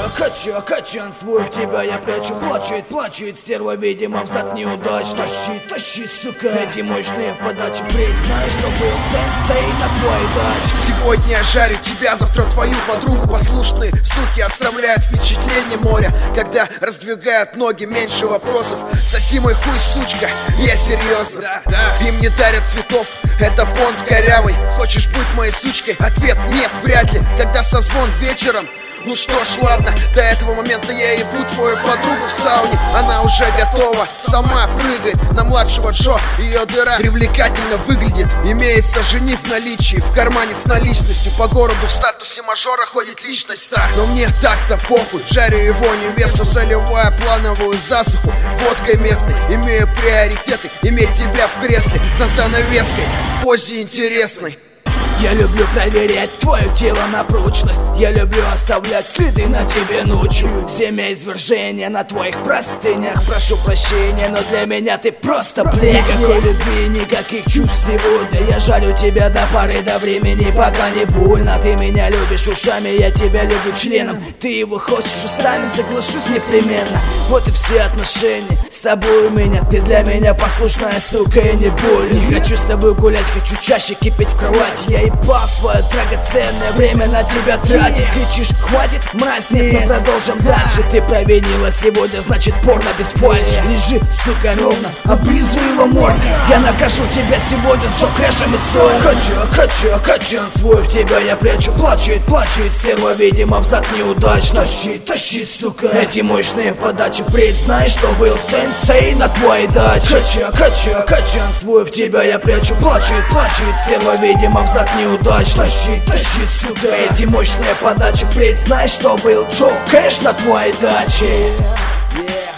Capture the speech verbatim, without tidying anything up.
кача, качан свой в тебя я прячу. Плачет, плачет стерва, видимо, взад неудач. Тащи, тащи, сука, эти мощные подачи. Впредь знаешь, что был сенсей на твоей даче. Сегодня я жарю тебя, завтра твою подругу. Послушные суки оставляют впечатление моря, когда раздвигают ноги, меньше вопросов. Соси мой хуй, сучка, я серьезно. Им не дарят цветов, это понт корявый. Хочешь быть моей сучкой? Ответ нет, вряд ли. Когда созвон вечером, ну что ж, ладно, до этого момента я ебу твою подругу в сауне. Она уже готова, сама прыгает на младшего Джо. Ее дыра привлекательно выглядит. Имеется жених в наличии, в кармане с наличностью. По городу в статусе мажора ходит личность та. Но мне так-то похуй, жарю его невесту, заливая плановую засуху водкой местной. Имею приоритеты, иметь тебя в кресле за занавеской, в позе интересной. Я люблю проверять твое тело на прочность. Я люблю оставлять следы на тебе ночью. Семя извержения на твоих простынях. Прошу прощения, но для меня ты просто блин. Никакой любви, никаких чувств сегодня. Я жарю тебя до поры до времени, пока не больно. Ты меня любишь ушами, я тебя люблю членом. Ты его хочешь устами, соглашусь непременно. Вот и все отношения с тобой у меня. Ты для меня послушная сука и не больно. Не хочу с тобой гулять, хочу чаще кипеть в кровати. Я ебал свое драгоценное время на тебя тратить. Кричишь, хватит, мразь, нет, мы продолжим дальше. Ты провинила сегодня, значит порно без фальши. Лежи, сука, ровно, облизывай его морду. Я накажу тебя сегодня с шок-крэшем и солью. Кача, кача, качан свой в тебя я прячу. Плачет, плачет стерва, видимо, взад неудач. Тащи, тащи, сука, эти мощные подачи. Впредь знаешь, что был сенсей на твоей даче. Кача, кача, качан свой в тебя я прячу. Плачет, плачет стерва, видимо, взад неудач. Тащи, тащи, сука, эти мощные подачи. Впредь знаешь, что был Джо Кэш на твоей даче. Yeah.